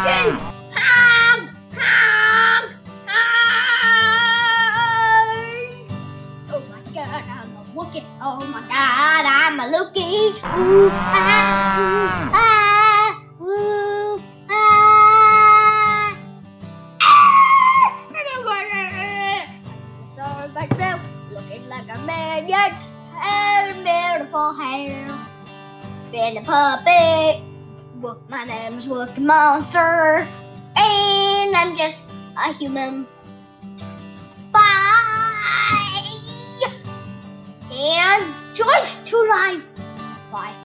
Wookie! Hog! Hog! Hog! Oh my god, I'm a Wookie. Oh my god, I'm a Lukey. Ooh, ah, ooh, ah. Sorry, back there, looking like a man yet. And beautiful hair. Been a puppet. My name's Wookie Monster. And I'm just a human. Bye. And choice to life. Bye.